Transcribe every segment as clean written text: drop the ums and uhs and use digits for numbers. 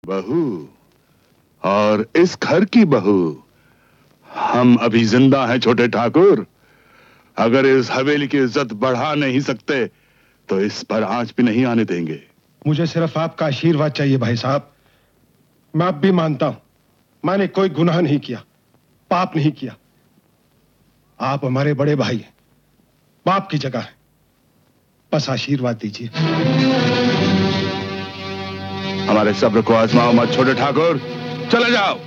बहू और इस घर की बहू, हम अभी जिंदा हैं छोटे ठाकुर। अगर इस हवेली की इज्जत बढ़ा नहीं सकते तो इस पर आंच भी नहीं आने देंगे। मुझे सिर्फ आपका आशीर्वाद चाहिए भाई साहब। मैं अब भी मानता हूं मैंने कोई गुनाह नहीं किया, पाप नहीं किया। आप हमारे बड़े भाई हैं, बाप की जगह है। बस आशीर्वाद दीजिए। हमारे सब्र को आजमाओ मत छोटे ठाकुर, चले जाओ।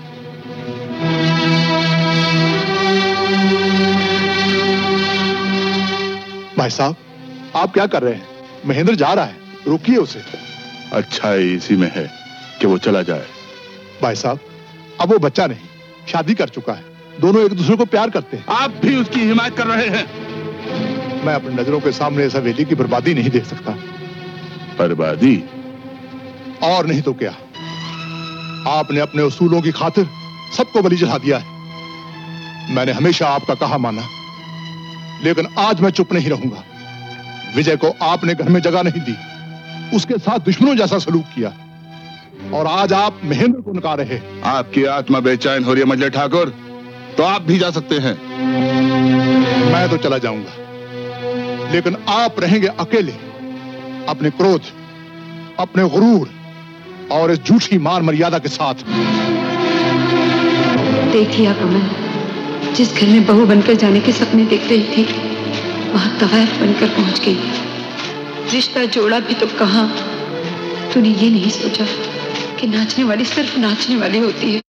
भाई साहब, आप क्या कर रहे हैं? महेंद्र जा रहा है, रोकिए उसे। अच्छा ही इसी में है कि वो चला जाए। भाई साहब, अब वो बच्चा नहीं, शादी कर चुका है। दोनों एक दूसरे को प्यार करते हैं। आप भी उसकी हिमायत कर रहे हैं। मैं अपनी नजरों के सामने इस हवेली की बर्बादी नहीं देख सकता। बर्बादी? और नहीं तो क्या। आपने अपने उसूलों की खातिर सबको बलि चढ़ा दिया है। मैंने हमेशा आपका कहा माना, लेकिन आज मैं चुप नहीं रहूंगा। विजय को आपने घर में जगह नहीं दी, उसके साथ दुश्मनों जैसा सलूक किया, और आज आप महेंद्र को नकार रहे। आपकी आत्मा बेचैन हो रही है मजले ठाकुर, तो आप भी जा सकते हैं। मैं तो चला जाऊंगा, लेकिन आप रहेंगे अकेले, अपने क्रोध, अपने गुरूर और इस झूठी मान मर्यादा के साथ। देख लिया कमल, जिस घर में बहू बनकर जाने के सपने देख रही थी, वहां तवायफ बनकर पहुंच गई। रिश्ता जोड़ा भी तो कहां। तूने ये नहीं सोचा कि नाचने वाली सिर्फ नाचने वाली होती है।